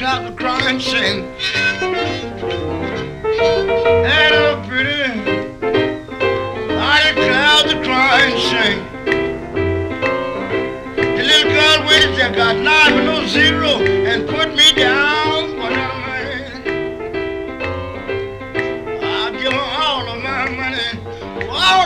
clouds are crying, sing. Hey, little pretty, all the clouds are crying, sing. The little girl with that got 9 but no 0.